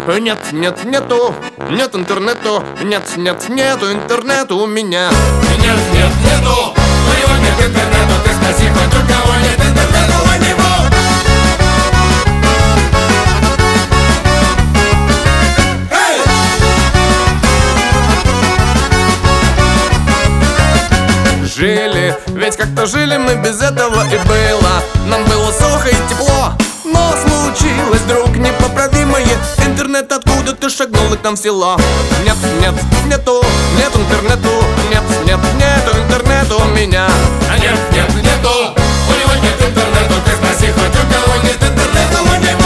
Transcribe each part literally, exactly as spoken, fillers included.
Нет, нет, нету, нет интернету. Нет, нет, нету интернета у меня. Нет, нет, нету, у него нет интернета. Ты спроси хоть у кого нет интернета у него. Жили, ведь как-то жили мы без этого и было. Нам было сухо и тепло, но случилось вдруг непоправимое. Интернет откуда-то шагнул и к нам в село. Нет, нет, нету, нет интернету. Нет, нет, нету интернета у меня. А нет, нет, нету, у него нет интернета. Ты спроси хоть у кого нет интернета у него.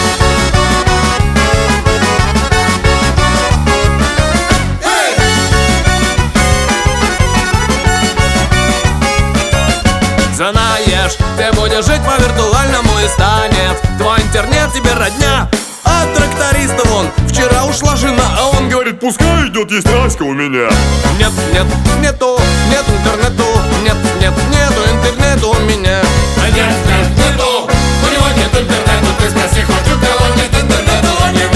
Знаешь, ты будешь жить по виртуальному и станет твой интернет тебе родня. А тракториста вон, вчера ушла жена, а он говорит, пускай идет, есть Раська у меня. Нет, нет, нету, нет интернету. Нет, нет, нету интернета у меня. А нет, нет, нету, у него нет интернета. Ты спроси хоть у кого нет интернета у него.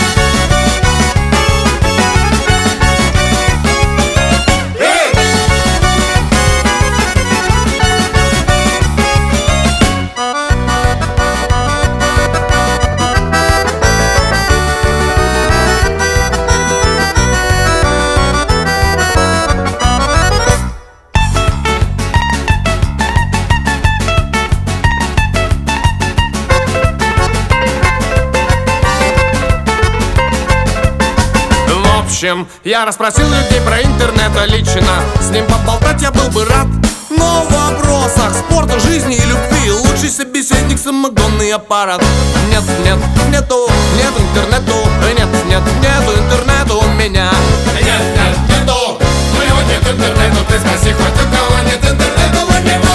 В общем, я расспросил людей про интернет лично. С ним поболтать я был бы рад, но в вопросах спорта, жизни и любви лучший собеседник — самогонный аппарат. Нет, нет, нету, нет интернету. Нет, нет, нету интернета у меня. Нет, нет, нету, у него нет интернета. Ты спроси хоть у кого нет интернета у него.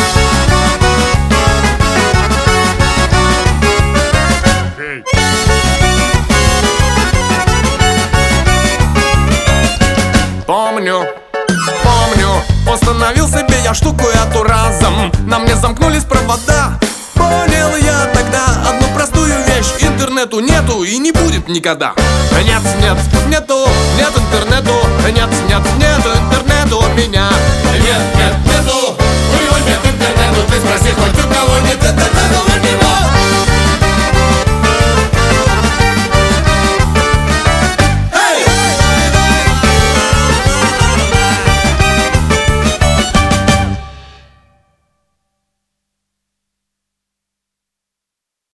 Помню, помню, установил себе я штуку эту разом. На мне замкнулись провода. Понял я тогда одну простую вещь: интернету нету и не будет никогда. Нет, нет, нету, нет интернету. Нет, нет, нету интернета у меня. Нет, нет, нету, у него нет интернета. Ты спроси хоть у кого нет интернета.